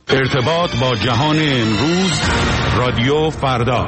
ارتباط با جهان امروز، رادیو فردا.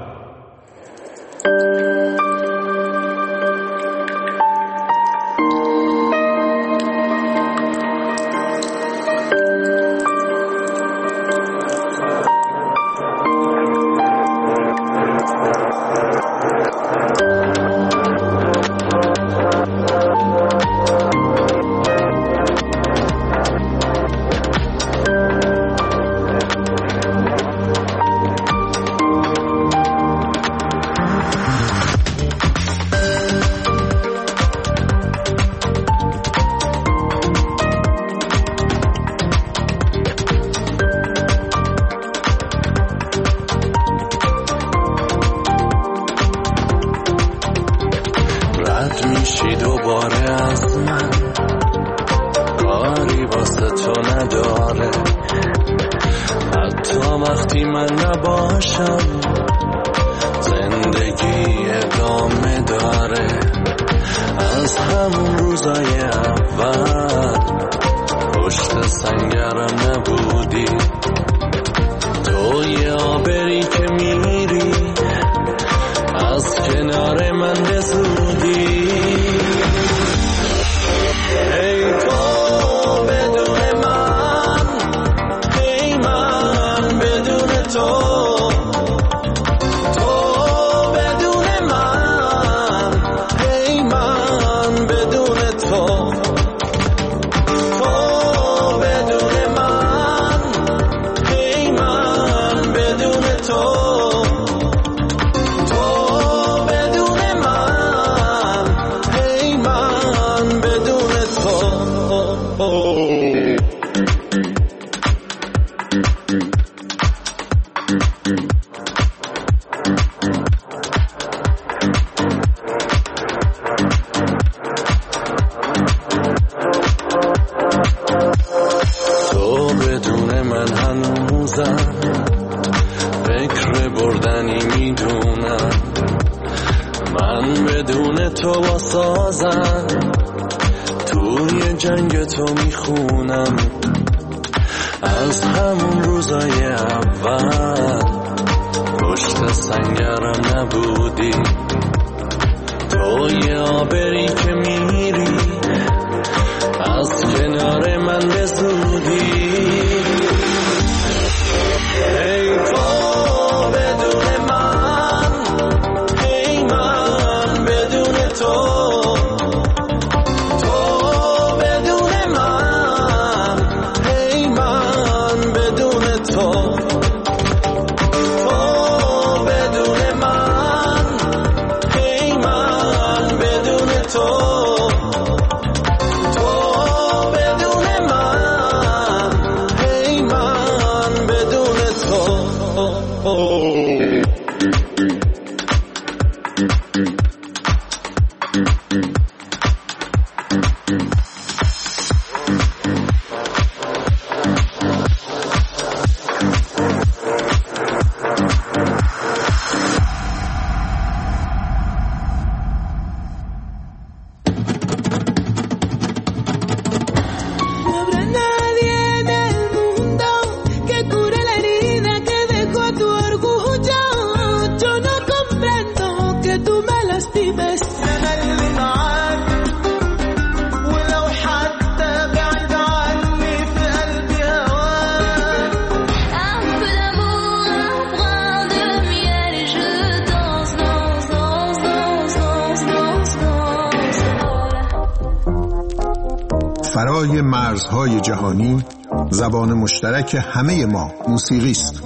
فرای مرزهای جهانی، زبان مشترک همه ما موسیقی است.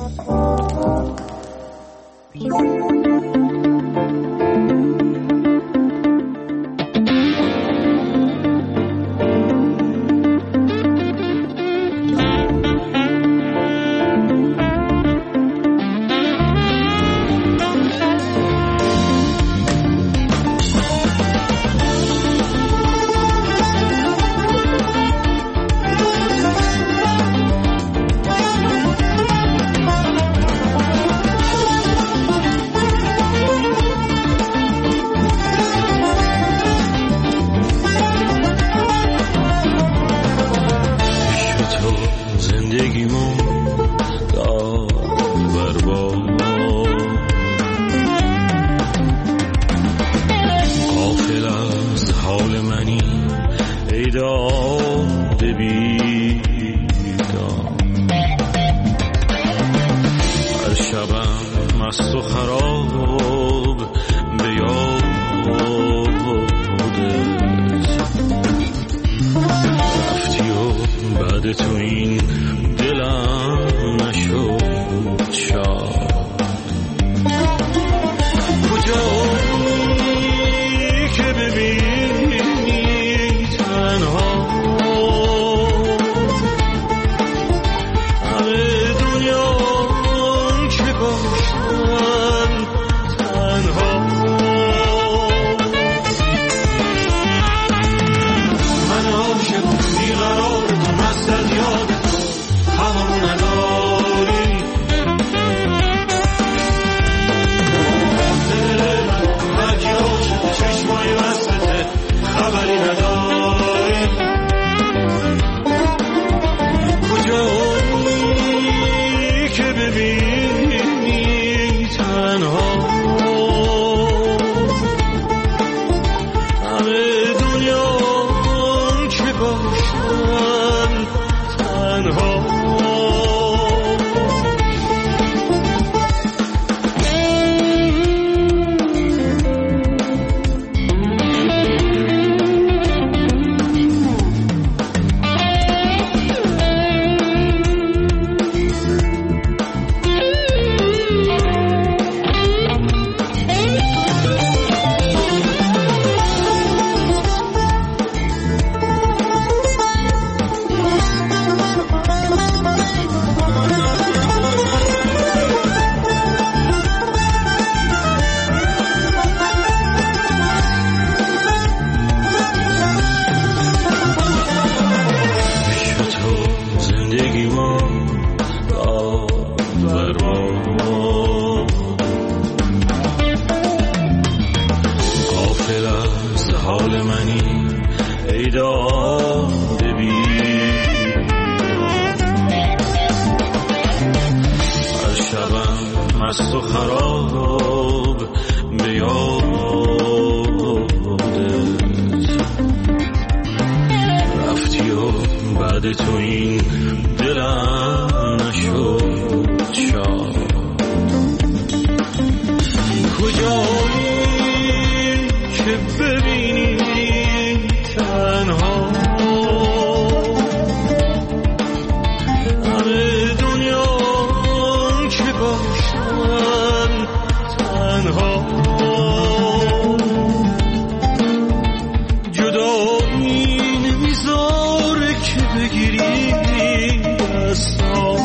زندگیمون غافل از حال منی ای داد بیدار، هر شبم مست و خراب به یاد رفتی و بعد تو این دلم نشد شاد. کجایی که ببینی تنها همه دنیا که باشن تنها، من عاشق بیقرار تو مست از یاد تو هممون نداری، دل من هرکی عاشق چشمای مستته خبری نداری. کجایی که ببینی تنها همه دنیا که باشن تنها. غافل از حال منی ای داد بیدار، هر شبم مست و خراب به یادت رفتی و بعد تو این دلم نشد شاد. کجایی که ببینی تنها همه دنیا که باشن تنها، جدایی نمیذاره که بگیری دستام،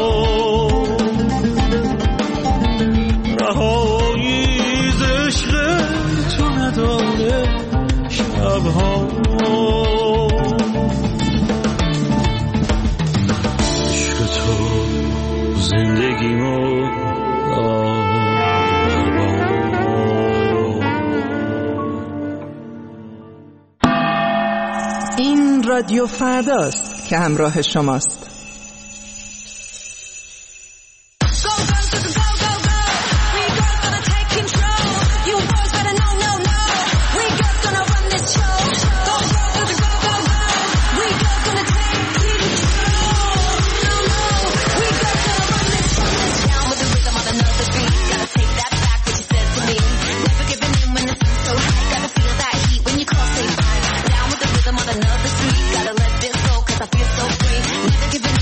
رهایی ز عشق تو نداره شبها. عشق تو زندگیمو این رادیو فرداست که همراه شماست. Gotta let this go 'cause I feel so free. Never giving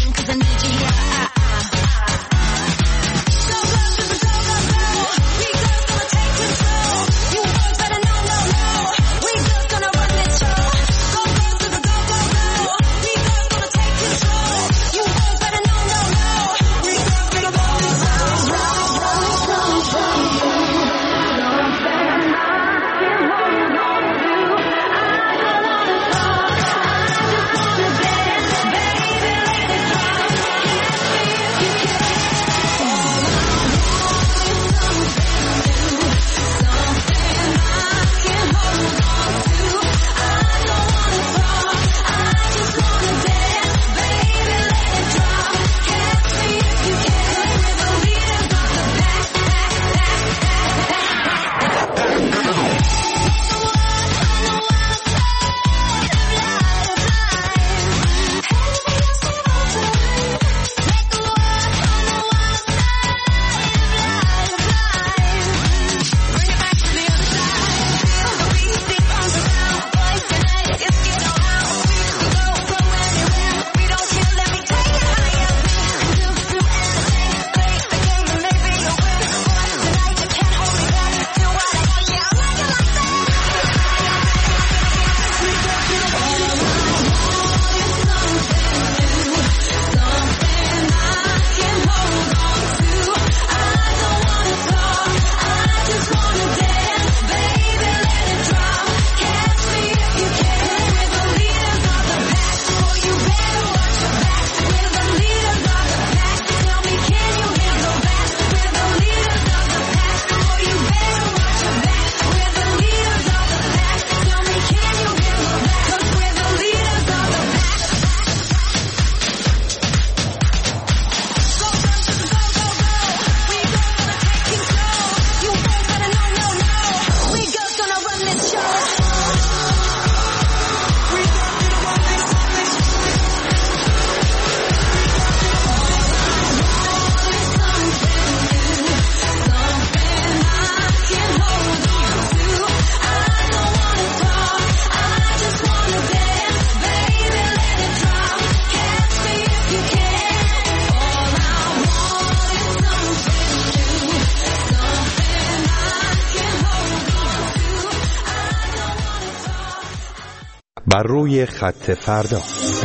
بر روی خط فردا.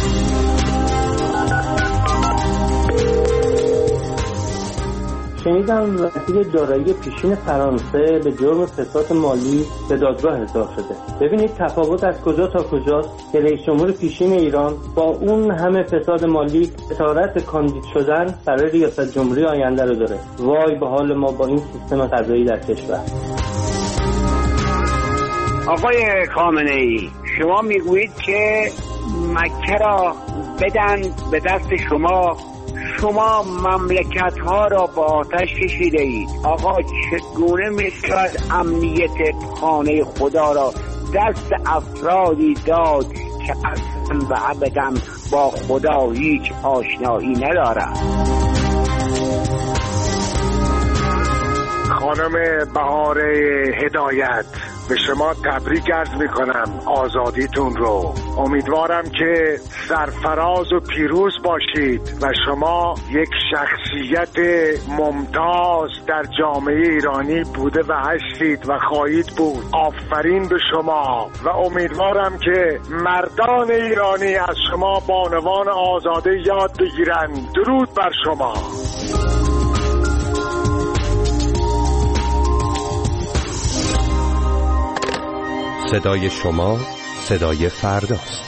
شنیدم وزیر دارایی پیشین فرانسه به جرم فساد مالی به دادگاه احضار شده. ببینید تفاوت از کجا تا کجاست که رئیس جمهور پیشین ایران با اون همه فساد مالی جسارت کاندید شدن برای ریاست جمهوری آینده رو داره. وای به حال ما با این سیستم قضایی در کشور. آقای خامنه‌ای، شما میگویید که مکه را بدن به دست شما مملکت ها را با آتش کشیده اید. آقا چگونه میشود امنیت خانه خدا را دست افرادی داد که اصلا و ابدا با خدا هیچ آشنایی ندارند؟ خانم بهار هدایت، به شما تبریک عرض میکنم آزادیتون رو. امیدوارم که سرفراز و پیروز باشید و شما یک شخصیت ممتاز در جامعه ایرانی بوده و هستید و خواهید بود. آفرین به شما و امیدوارم که مردان ایرانی از شما بانوان آزاده یاد بگیرند. درود بر شما. صدای شما صدای فرداست.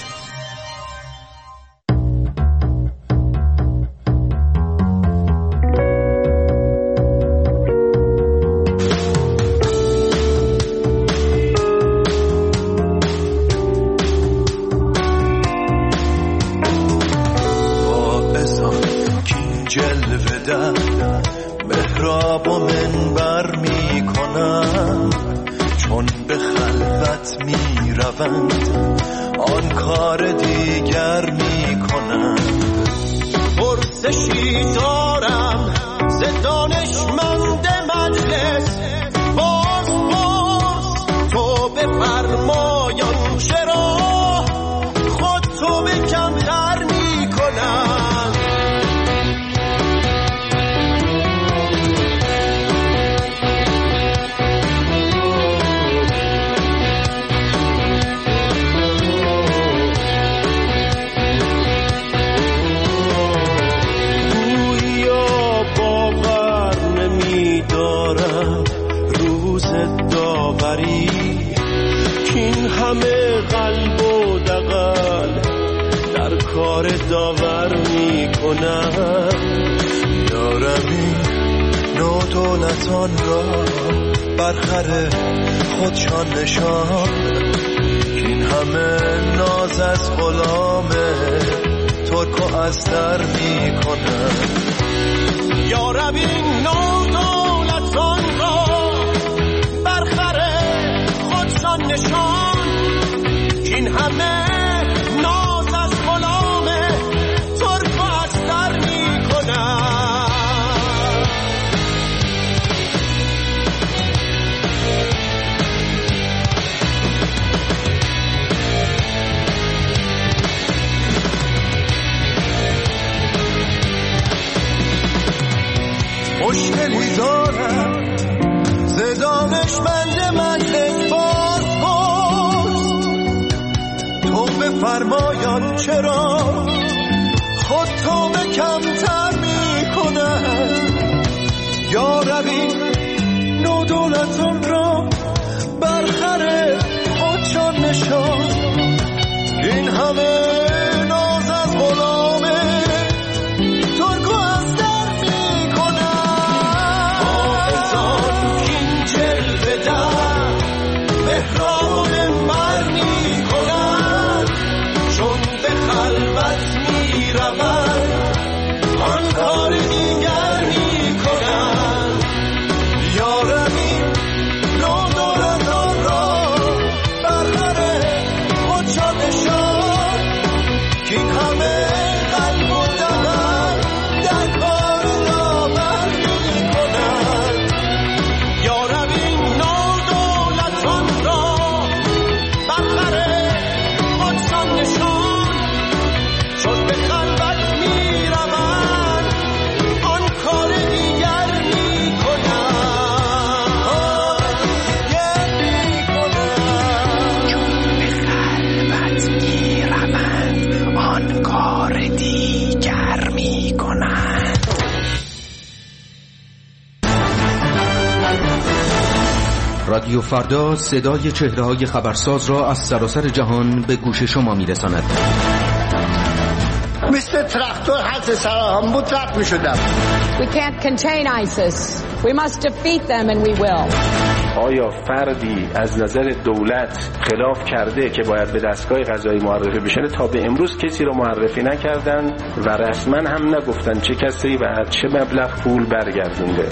با بزن کین جلوه در محراب و منبر می کنم، چون به خلوت می روند آن کار دیگر می کنند. پرسشی دارم ز دانشمند مجلس، باز تو بفرمایان چرا خود تو به کمتر می کنند. کین همه قلب و دغل در کار داور می کنم. یارمی نو دولتان را برخر خودشان نشان، کین همه ناز از غلام ترک و از در می کنم. یارمی نو دولتان را نشان، این همه ناز از غلام ترک و از در می کنن. مشکلی دارم ز دانشمند مجلس، فرمایان چرا خود تو به کمتر می کنند. یا روی نو دولتان را برخر خودشان نشان، این همه ناز از غلام ترک و از در می کنند. آزان این جلوه در محراب منبر می کنند، چون به خلوت می روند آن کار دیگر می کنند. یارمی نو دولتان را برخر خودشان نشان، رادیو فردا صدای چهره‌های خبرساز را از سراسر جهان به گوش شما می‌رساند. مثل تراکتور حالت سراهم بود رد می‌شدم. We can't contain ISIS. We must defeat them and we will. آیا فردی از نظر دولت خلاف کرده که باید به دستگاه قضایی معرفی بشه؟ تا به امروز کسی رو معرفی نکردن و رسما هم نگفتن چه کسی و چه مبلغ پول برگردونده.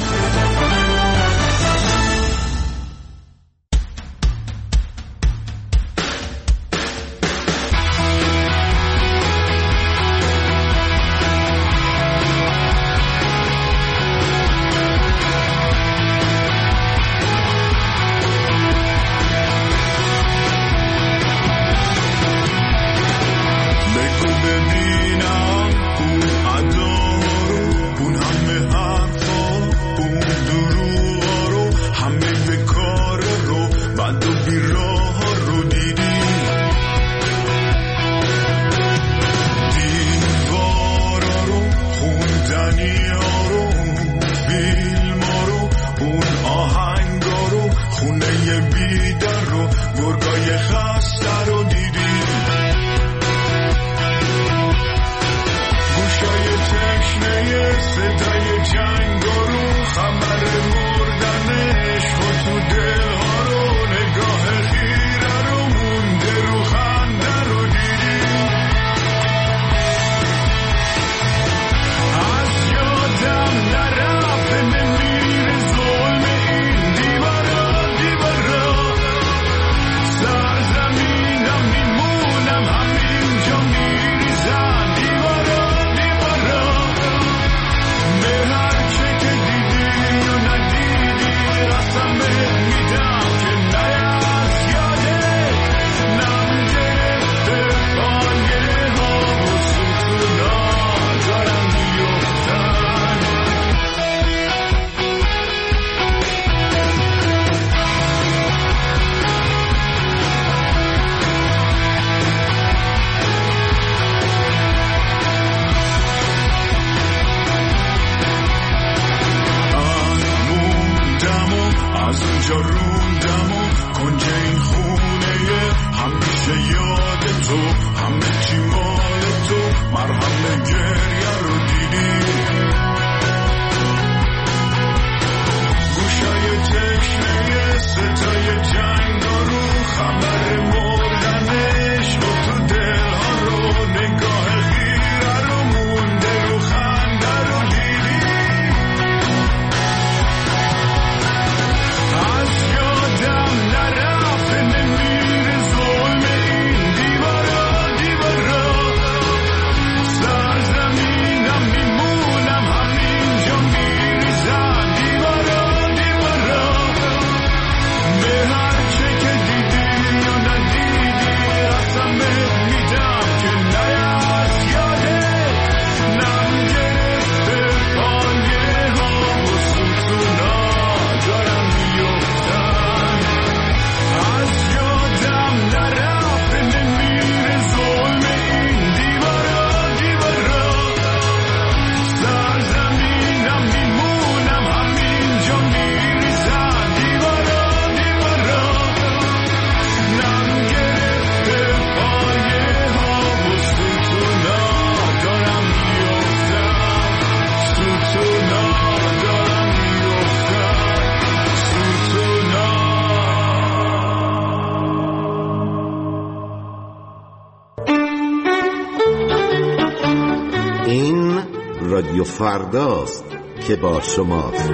رادیو فرداست که با شماست.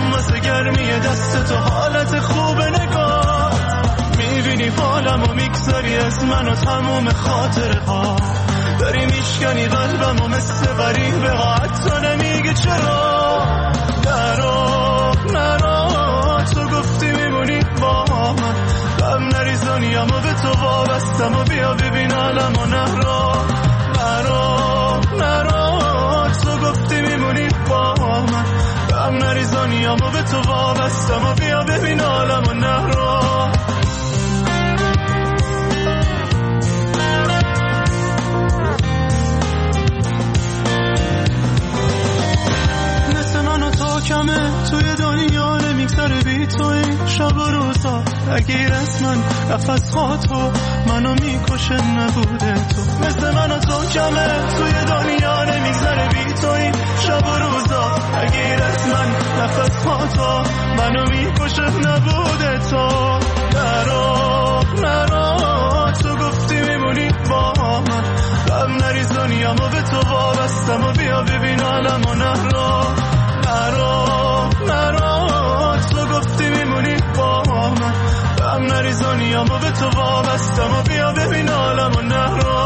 حالت خوب نگاه میبینی حالم و میکس از من و تموم خاطره ها. داری میشکنی قلبم و مثل غریب حتی نمیگه چرا. نرو تو گفتی میمونی با من، غم نریزانیم و به تو وابستم و بیا ببین عالم و نرو تو گفتی میمونی با من، غم نریزانیم و به تو وابستم و بیا ببین عالم و نرو. کمه توی دنیا نمیگذره بی توی شب و روزا، اگه از من نفس ها تو منو میکشه نبوده تو. مثل من و تو کمه توی دنیا نمیگذره بی توی شب و روزا، اگه از من نفس ها تو منو میکشه نبوده تو. نرو تو گفتی میمونی با من، غم نریزانیم و به تو وابستم و بیا ببین عالم و نرو تو گفتی میمونی با من، غم نریزانیم و به تو وابستم و بیا ببین عالم و نرو.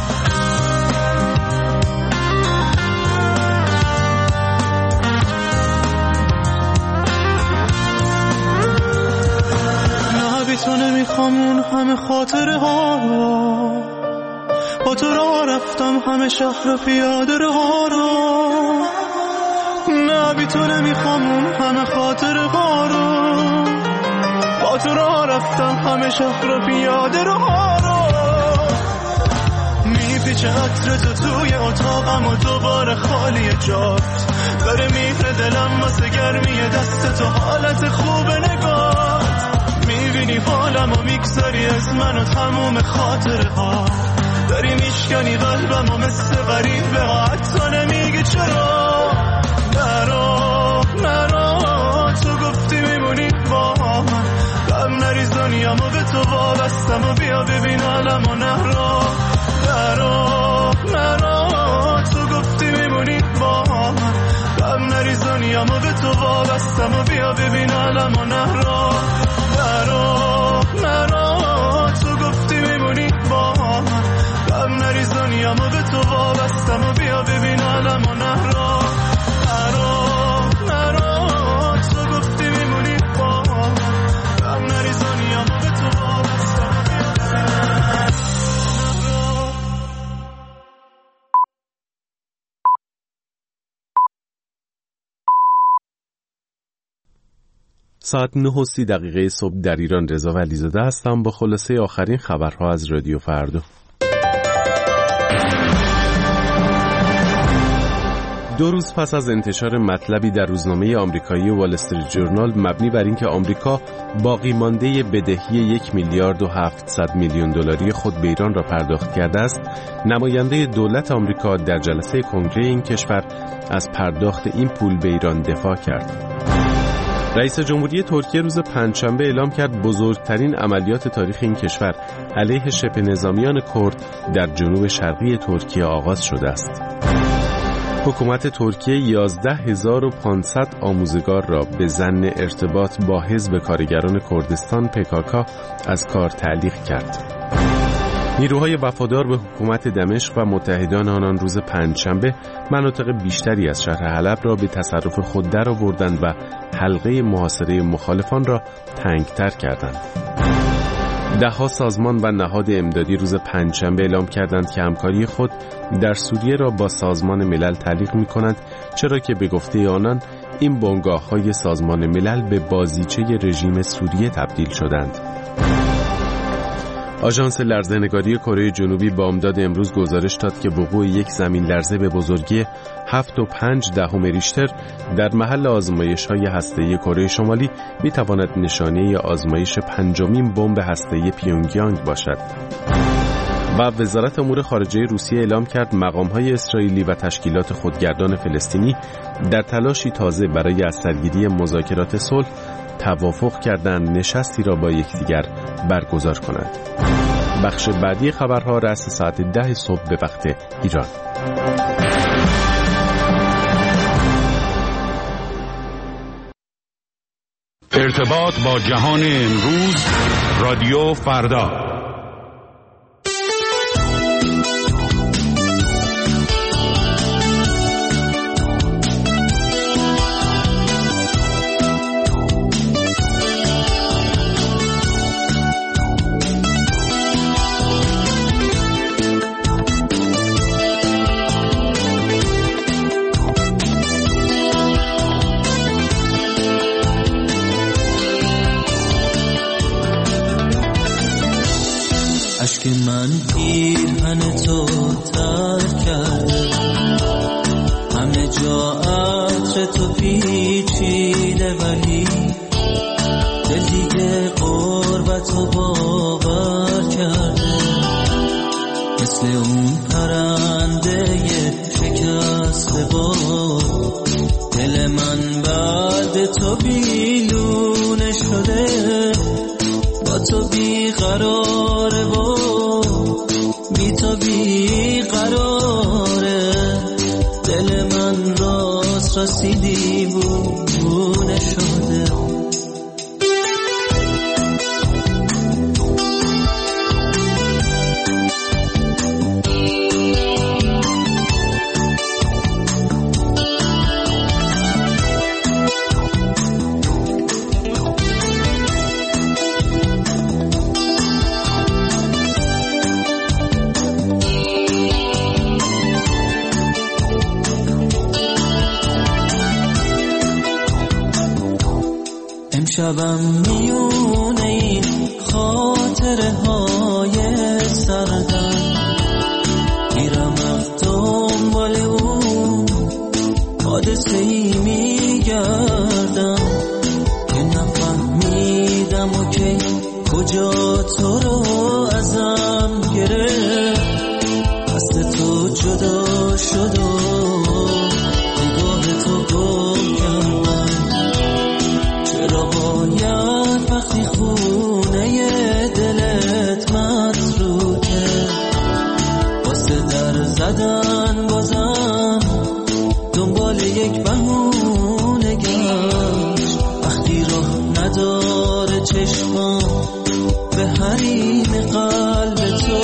نه بی تو نمیخوام اون همه خاطره ها رو، با تو راه رفتم همه شهر و پیاده ها رو. نه بی تو نمیخوام اون همه خاطره ها رو، با تو راه رفتم همه شهر و پیاده ها رو. میپیچه عطر تو توی اتاقم و دوباره خالی جات، داره میره دلم واسه گرمی دست تو حالت خوب نگات. میبینی حالم و میگذاری از من و تموم خاطره ها، داری میشکنی قلبم و مثل غریبه حتی نمیگه چرا. نرو تو گفتی میمونی با من، غم نریزانیم و به تو وابستم و بیا ببین عالم و نرو تو گفتی میمونی با من، غم نریزانیم و به تو وابستم و بیا ببین عالم و نرو تو گفتی میمونی با من، غم نریزانیم و به تو وابستم و بیا ببین عالم و نرو. ساعت 9:30 صبح در ایران. رضا ولیزاده هستم با خلاصه آخرین خبرها از رادیو فردا. 2 روز پس از انتشار مطلبی در روزنامه آمریکایی وال استریت جورنال مبنی بر اینکه آمریکا باقی مانده بدهی 1,700 میلیون دلاری خود به ایران را پرداخت کرده است، نماینده دولت آمریکا در جلسه کنگره این کشور از پرداخت این پول به ایران دفاع کرد. رئیس جمهوری ترکیه روز پنجشنبه اعلام کرد بزرگترین عملیات تاریخ این کشور علیه شبه نظامیان کرد در جنوب شرقی ترکیه آغاز شده است. حکومت ترکیه 11,500 آموزگار را به ظن ارتباط با حزب کارگران کردستان PKK از کار تعلیق کرد. نیروهای وفادار به حکومت دمشق و متحدان آنان روز پنجشنبه مناطق بیشتری از شهر حلب را به تصرف خود درآوردند و حلقه محاصره مخالفان را تنگتر کردند. ده‌ها سازمان و نهاد امدادی روز پنجشنبه اعلام کردند که همکاری خود در سوریه را با سازمان ملل تعلیق می‌کنند، چرا که به گفته آنان این بنگاه‌های سازمان ملل به بازیچه رژیم سوریه تبدیل شدند. آژانس لرزه‌نگاری کره جنوبی بامداد امروز گزارش داد که وقوع یک زمین لرزه به بزرگی 7.5 ریشتر در محل آزمایش‌های هسته‌ای کره شمالی می‌تواند نشانه آزمایش 5مین بمب هسته‌ای پیونگیانگ باشد. و وزارت امور خارجه روسیه اعلام کرد مقام‌های اسرائیلی و تشکیلات خودگردان فلسطینی در تلاشی تازه برای از سرگیری مذاکرات صلح توافق کردند نشستی را با یکدیگر برگزار کنند. بخش بعدی خبرها رأس ساعت 10 صبح به وقت ایران. ارتباط با جهان امروز رادیو فردا. اشک من پیرهن تو ترک کرده، همه جا عطر تو پیچیده، ولی دل دیگه قربتو باور کرده. مثل اون پرنده شکسته باد، دل من بعد تو بیلونه شده. با تو بیقراره و بی تو بیقراره، دل من راست راستی دیوونه شده. شبم میونه این خاطره های سردم، میرم از دنبال اون حادثه ای میگردم که نفهمیدم و که کجا تو رو ازم گرفت. دست تو جدا شد و نگاه تو گم کردم. چرا باید وقتی خونه دلت متروکه، واسه در زدن بازم دنبال یک بهونه گشت. وقتی راه نداره چشمم به حریم قلب تو،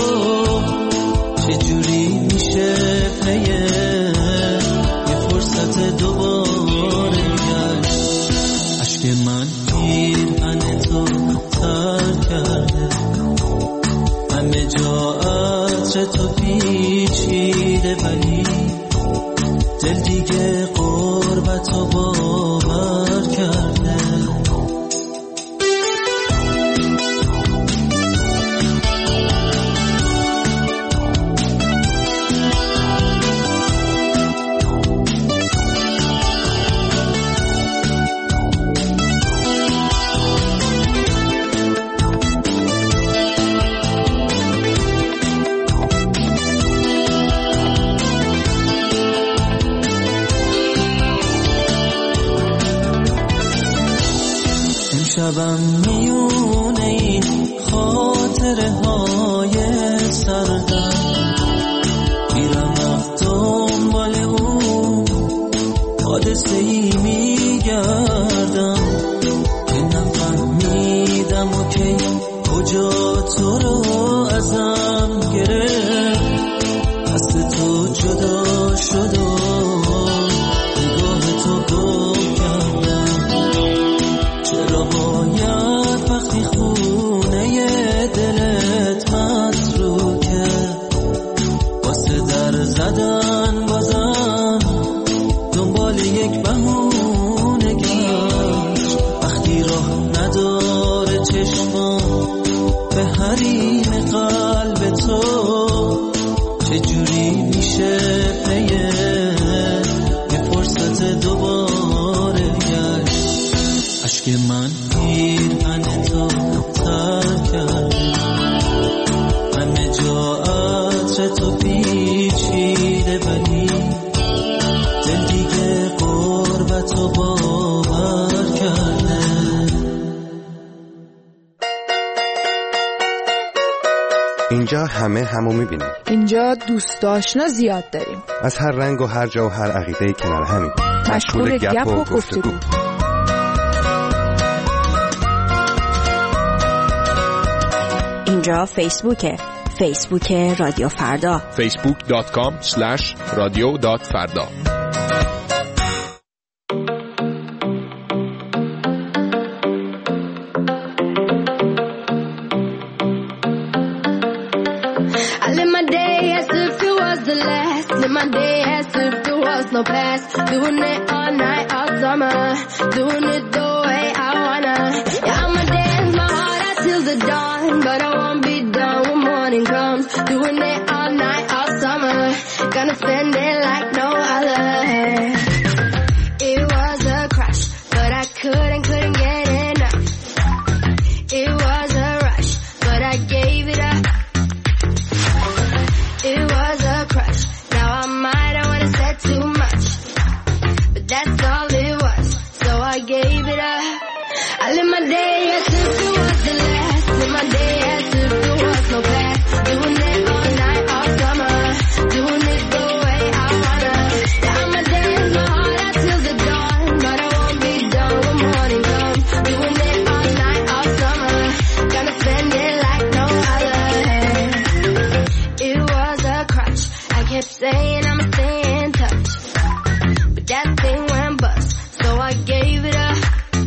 چجوری میشه پیه یه فرصت دوباره گشت. اشک من پیرهن تو ترک کرده، همه جا عطر تو پیچیده، ولی دل دیگه قربتو باور کرده. شبم میونه این خاطره های سردم، میرم از دنبال اون حادثه ای میگردم که نفهمیدم و که کجا تو رو ازم گرفت. دست تو جدا شد و نگاه تو گم کردم. چرا باید وقتی خونه دلت متروکه، واسه در زدن بازم دنبال یک بهونه گشت. وقتی راه نداره چشمم به حریم قلب تو، چجوری میشه پیه یه فرصت دوباره گشت. اشک من پیرهن تو ترک کرده، همه جا عطر تو پیچیده، ولی دل دیگه قربتو باور کرده. اینجا همه همو میبینیم. اینجا دوست آشنا زیاد داریم، از هر رنگ و هر جا و هر عقیده‌ای کنار همین. مشغول گپ و گفتگو. اینجا فیسبوک رادیو فردا، facebook.com/radio.farda. No past, doing it all night, all summer, doing it the way I wanna. Yeah, I'ma dance my heart out till the dawn, but I won't be done when morning comes. I live my day as if it was the last. Live my day as if there was no past. Doing it all night, all summer. Doing it the way I wanna. Yeah, I'ma dance my heart out till the dawn, but I won't be done when morning comes. Doing it all night, all summer. Gonna spend it like no other. It was a crutch. I kept saying I'ma stay in touch, but that thing went bust, so I gave it up.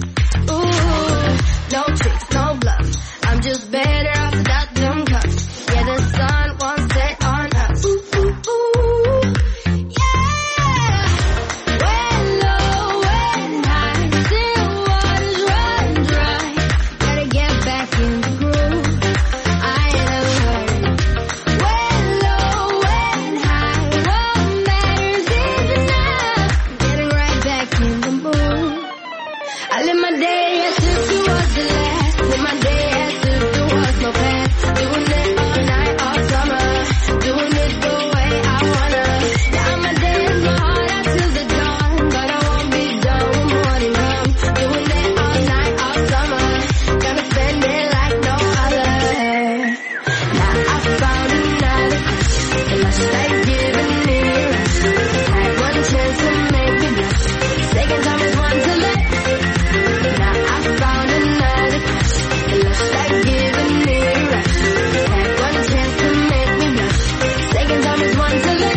No tricks, no bluff. I'm just better off without them cuffs. Yeah, the sun won't set on us. Ooh, ooh, ooh. Yeah. When low, when high, still waters run dry. Gotta get back in the groove. I ain't never heard it. When low, when high, what matters is enough. Getting right back in the mood. I live my day as if it was the last. Live my day as if there was no past. Doing it all night, all summer. Doing it the way I wanna. Yeah, I'ma dance my heart out till the dawn, but I won't be done when morning comes. Doing it all night, all summer. Gonna spend it like no other. Now I found another crush, and I start giving me a rush. Had one chance to make me blush. Second time is one to let. Now I found another crush, and I start giving me a rush. Had one chance to make me blush. Second time is one to let.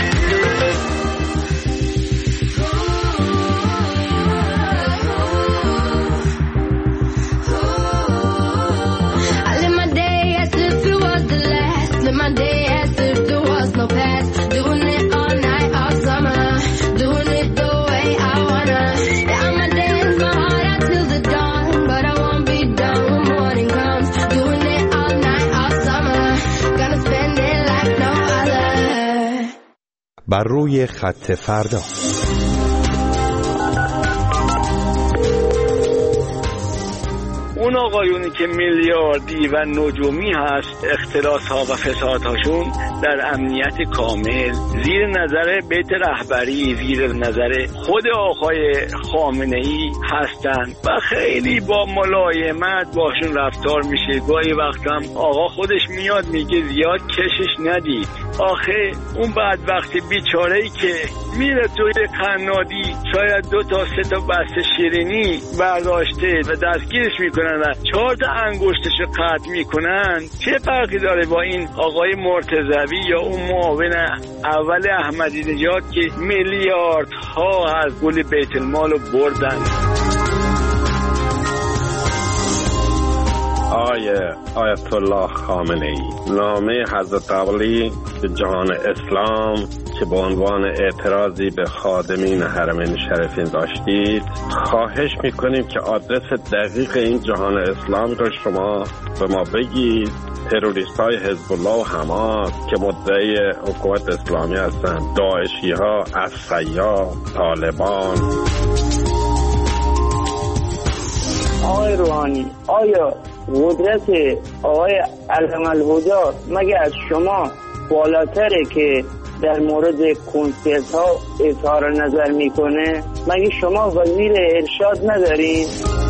I live my day as if it was the last. Live my day as if there was no past. Doing it all night, all summer. Doing it the way I wanna. Yeah, I'ma dance my heart out till the dawn, but I won't be done when morning comes. Doing it all night, all summer. Gonna spend it like no other. بر روی خط فردا. اون آقایونی که میلیاردی و نجومی هست، اختلاس‌ها و فسادهاشون در امنیت کامل زیر نظر بیت رهبری، زیر نظر خود آقای خامنه‌ای هستن و خیلی با ملایمت باشون رفتار میشه. گاهی وقتا آقا خودش میاد میگه زیاد کشش ندید. آخه اون بدبخت بیچاره‌ای که میره توی قنادی شاید 2 تا 3 تا بسته شیرینی برداشته و دستگیرش میکنن و 4 تا انگشتشو قطع میکنن، چه فرقی داره با این آقای مرتضوی یا اون معاون اول احمدی نژاد که میلیاردها از پول بیت المال رو بردن؟ آیت الله خامنه‌ای نامه حضرت علی به جهان اسلام که به عنوان اعتراضی به خادمین حرمین شریفین داشتید، خواهش میکنیم که آدرس دقیق این جهان اسلام رو شما به ما بگید. تروریست های حزب الله و حماس که مدعی حکومت اسلامی هستند، داعشی ها، عصیا، طالبان. آقای روحانی، آیا قدرت آقای علم الهدی مگه از شما بالاتره که در مورد کنسرت ها اظهار نظر میکنه؟ مگه شما وزیر ارشاد ندارین؟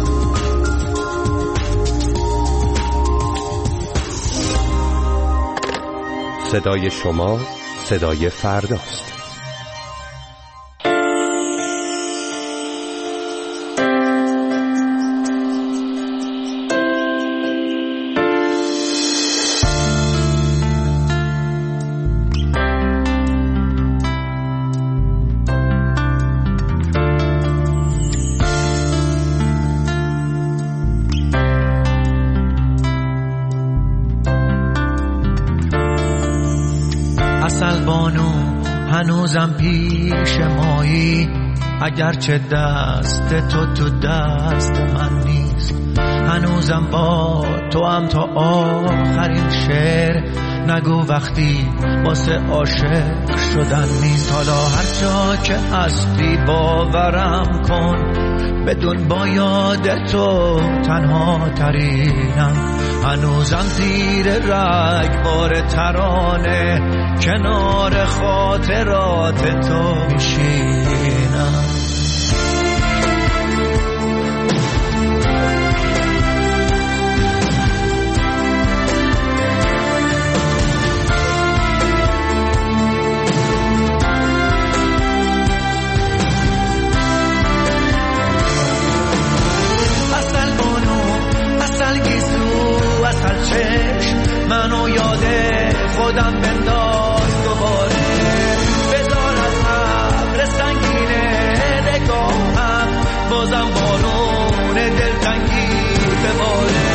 صدای شما صدای فرداست. هنوزم پیش مایی، اگرچه دست تو دست من نیست. هنوزم با تو هم تا آخرین شعر نگو وقتی واسه عاشق شدن نیست. حالا هر جا که هستی باورم کن، بدون با یاد تو تنها ترینم. هنوزم زیر رگبار ترانه کنار خاطرات تو میشینم. منو یاد خودم بنداز دوباره. بذار از ابر سنگینه نگاهم بازم بارون دلتنگی بباره.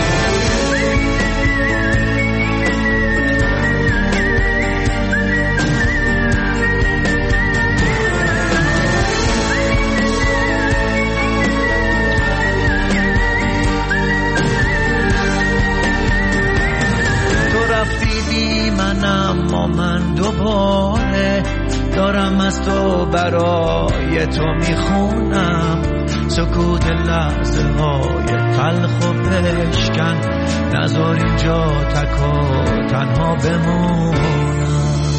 اما من دوباره دارم از تو برای تو میخونم. سکوت لحظه های تلخ و بشکن نذار اینجا تک و تنها بمونم.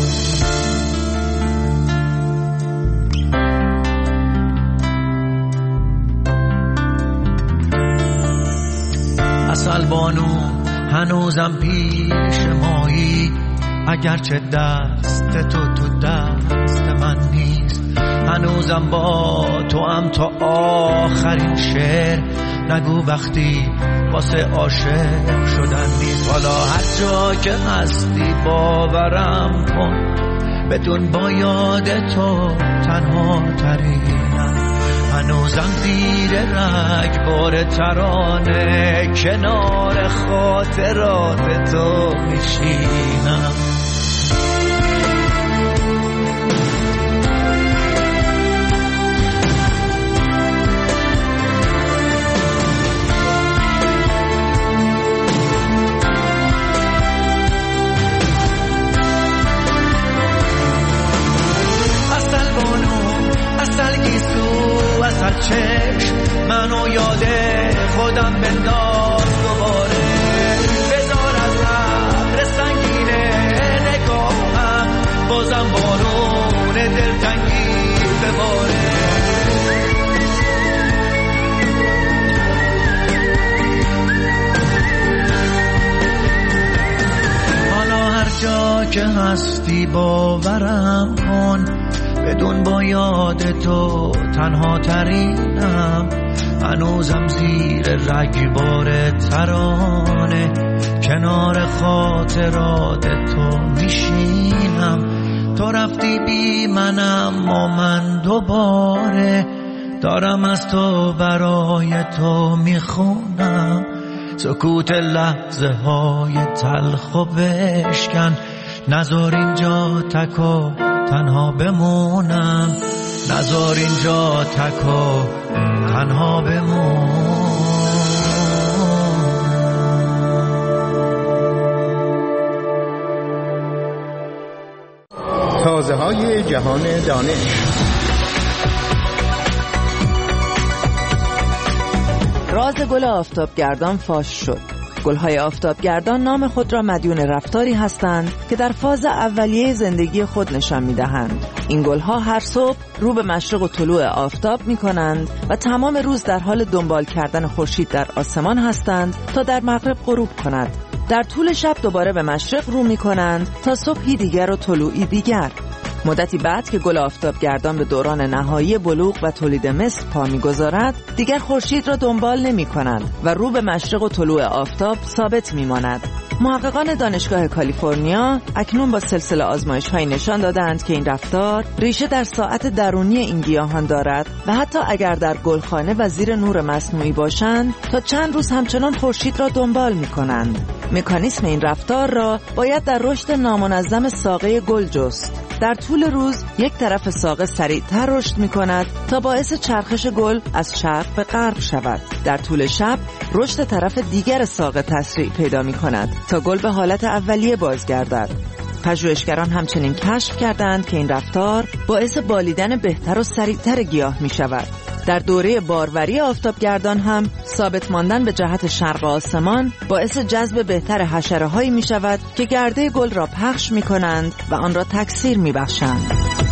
اصل بانو هنوزم پیش مایی، اگرچه دست تو تو دست من نیست. هنوزم با تو هم تا آخرین شعر. نگو وقتی واسه عاشق شدن نیست. حالا هر جا که هستی باورم کن بدون با یاد تو تنها ترینم. هنوزم زیر رگبار ترانه کنار خاطرات تو میشینم. اصل چشم منو یاد خودم بنداز دوباره. بذار از ابر سنگینه نگاهم بازم بارون دلتنگی بباره. حالا هر جا که هستی باورم کن بدون با یاد تو تنها ترینم. هنوزم زیر رگبار ترانه کنار خاطرات تو میشینم. تو رفتی بی منم و من دوباره دارم از تو برای تو میخونم. سکوت لحظه های تلخ و بشکن نذار اینجا تک و تنها بمونم. نذار اینجا تک و تنها بمونم. تازه های جهان دانش. راز گل آفتابگردان فاش شد. گل‌های آفتابگردان نام خود را مدیون رفتاری هستند که در فاز اولیه زندگی خود نشان می‌دهند. این گل‌ها هر صبح رو به مشرق و طلوع آفتاب می‌کنند و تمام روز در حال دنبال کردن خورشید در آسمان هستند تا در مغرب غروب کند. در طول شب دوباره به مشرق رو می‌کنند تا صبحی دیگر و طلوعی دیگر. مدتی بعد که گل آفتابگردان به دوران نهایی بلوغ و تولید مثل پا می‌گذارد، دیگر خورشید را دنبال نمی‌کنند و رو به مشرق و طلوع آفتاب ثابت می‌ماند. محققان دانشگاه کالیفرنیا اکنون با سلسله آزمایش‌های نشان دادند که این رفتار ریشه در ساعت درونی این گیاهان دارد و حتی اگر در گلخانه و زیر نور مصنوعی باشند تا چند روز همچنان خورشید را دنبال می‌کنند. مکانیسم این رفتار را باید در رشد نامنظم ساقه گل جست. در طول روز یک طرف ساقه سریعتر رشد می کند تا باعث چرخش گل از شرق به غرب شود. در طول شب رشد طرف دیگر ساقه تسریع پیدا می کند تا گل به حالت اولیه بازگردد. پژوهشگران همچنین کشف کردند که این رفتار باعث بالیدن بهتر و سریعتر گیاه می شود. در دوره باروری آفتابگردان هم ثابت ماندن به جهت شرق آسمان باعث جذب بهتر حشره‌هایی می شود که گرده گل را پخش می کنند و آن را تکثیر می بخشند.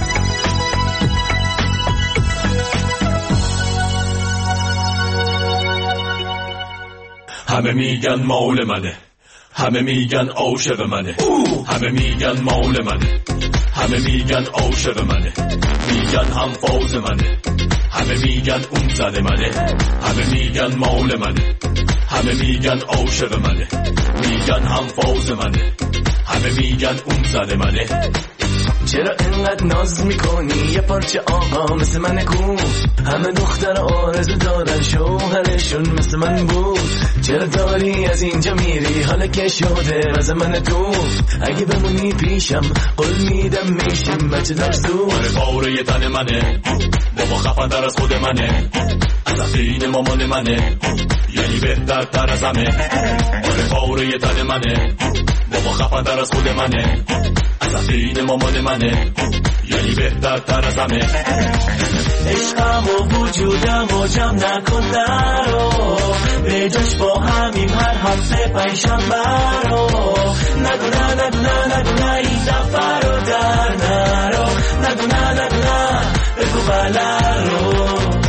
همه میگن مال منه، همه میگن عاشق منه، همه میگن مال منه، همه میگن عاشق منه، میگن هم فاز منه، همه میگن اون زن منه، همه میگن مال منه، همه میگن عاشق منه، میگن هم فاز منه، همه میگن اون زن منه. چرا انقدر ناز میکنی یه پارچه آقا مثل من کو؟ همه دختر آرزو دارن شوهرشون مثل من بود. چرا داری از اینجا میری حالا که شده از من تو؟ اگه بمونی پیشم قول میدم میشیم بچه در زود. آره پاره تن منه، بابا خفن در از خود منه، از عقین مامان منه، یعنی بهتر تر از همه. آره پاره تن منه، بابا خفن در از خود منه، از عقین مامان منه، یعنی بهتر تر از همه. عشقم و وجودم و جمع نکن نرو، به جاش با همیم هر هفته پنجشنبه رو. نگو نه نگو نه نگو نه این دفعه رو در نرو، نگو نه نگو نه بگو بله رو.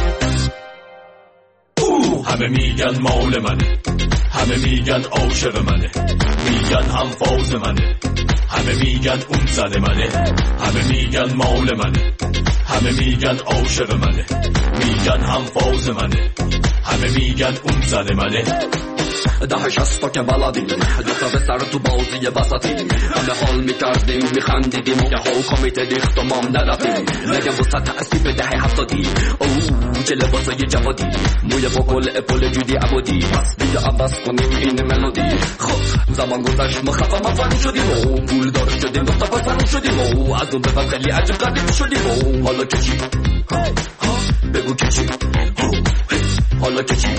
همه میگن مال منه، همه میگن عاشق منه، میگن هم فاز منه، همه میگن اون زن منه، همه میگن مال منه، همه میگن عاشق منه، میگن هم فاز منه، همه میگن اون زن منه. ده شستا که بلدیم دوتا به سر تو بازی بساتیم، همه حال میکردیم میخندیدیم که ها کمیته دیخت و مام ندفتیم. نگم وسط تأثیب ده هفتادی اوه چه لباسای جوادی، موی با گل اپول جودی عبودی، پس بیا عوض کنیم این ملودی. خب زمان گذشت ما خفا مفن شدیم و پول دار شدیم دوتا پسن شدیم و از اون بفن خیلی عجب قدیم شدیم و حالا که چی؟ بگو که چی؟ حالا که چی؟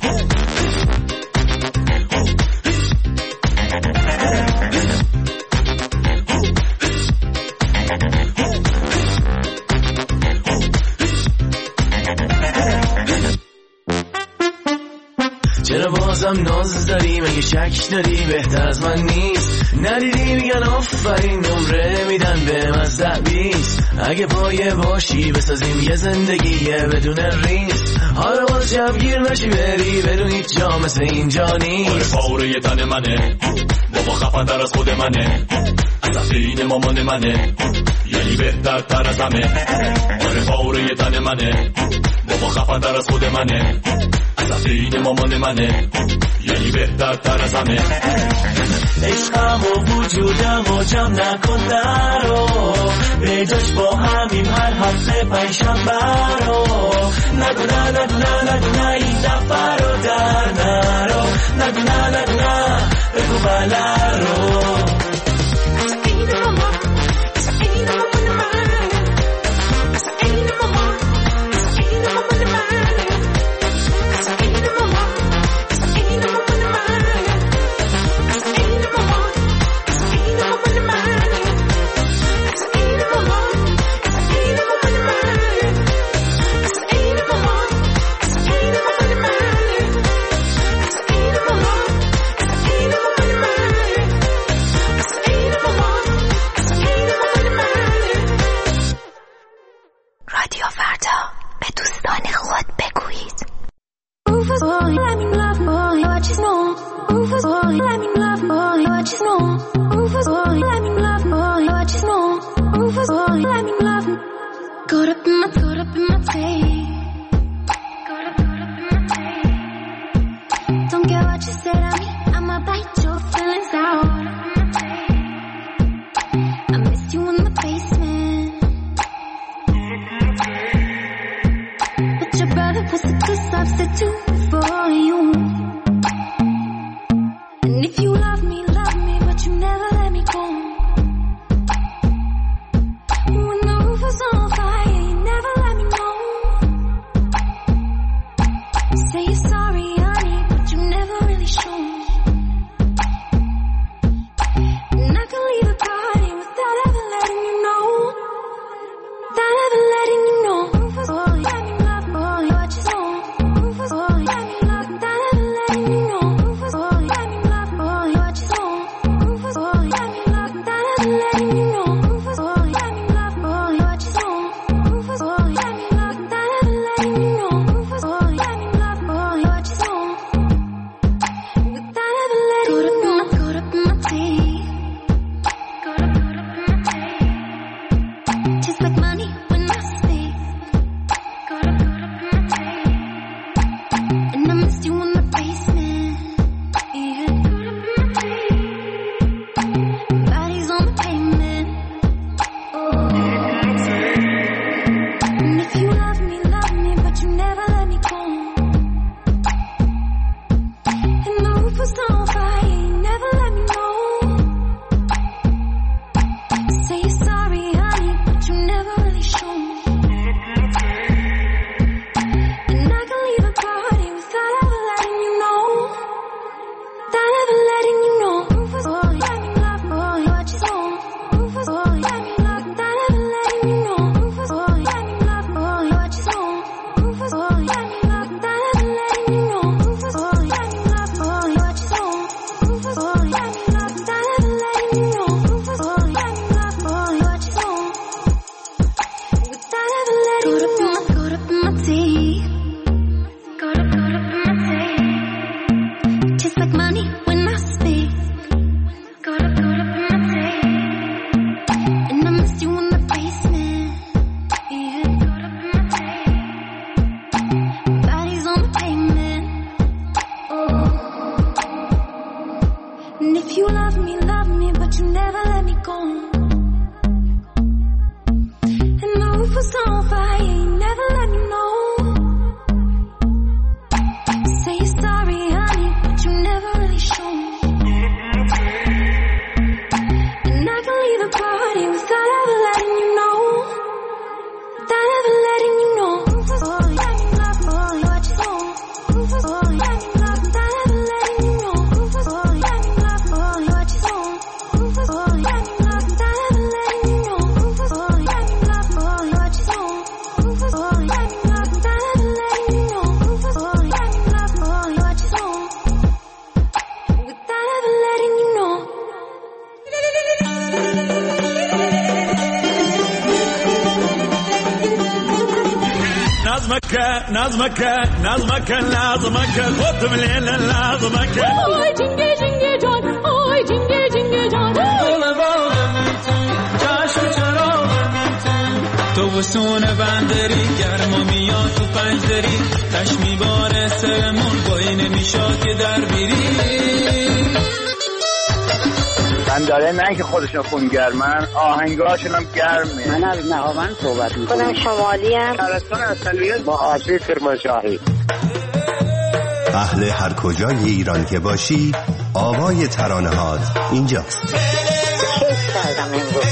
چرا بازم ناز داری؟ مگه شک داری بهتر از من نیست؟ ندیدی میگن آفرین نمره میدن به مزده 20. اگه پایه باشی بسازیم یه زندگی بدون ریس. حالا باز شبگیر نشی بری بدون هیچ جا مثل اینجا نیست. آره پاره تن منه، بابا خفن تر از خود منه، از عقین مامان منه، یعنی بهتر تر از همه. آره پاره تن منه، بابا خفن تر از خود منه، از عقین مامان منه، یعنی بهتر تر از همه. عشقم و وجودم و جمع نکن نرو، به جاش با همیم هر هفته پنجشنبه رو. نگو نه نگو نه نگو نه این دفعه رو در نرو، نگو نه نگو نه بگو بله رو. you never let me go. And the roof was on fire, you never let me know. Say you're sorry, honey, but you never really show. And I can leave the party without ever letting you know. Without ever letting you know. نظمك خود مليل لازمك آی جنگه جنگه جان آی جنگه جنگه جان چشم چراغ تو بسون بندری گرما میاد تو پنجدری تش میباره سرمون بایی نمیشاد که در بیری بنداره نه که خودشون خونگرمن آهنگاشون هم گرمه. من از نهاوند صحبت میکنم. خودم شمالی هم شهرستان اصلیت با آسی کرمانشاهی. اهل هر کجای ایران که باشی آوای ترانه‌هات اینجاست. کیف کردم امروز.